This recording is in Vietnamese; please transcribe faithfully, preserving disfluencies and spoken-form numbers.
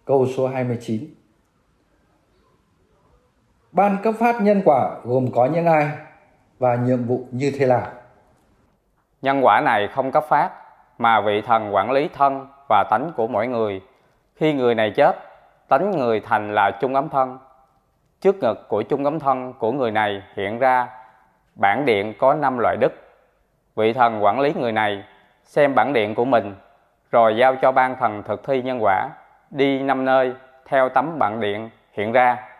câu số hai mươi chín. Ban cấp phát nhân quả gồm có những ai và nhiệm vụ như thế nào? Nhân quả này không cấp phát, mà vị thần quản lý thân và tánh của mỗi người. Khi người này chết, tánh người thành là chung ấm thân. Trước ngực của chung ấm thân của người này hiện ra bản điện có năm loại đức. Vị thần quản lý người này xem bản điện của mình, rồi giao cho ban thần thực thi nhân quả đi năm nơi theo tấm bản điện hiện ra.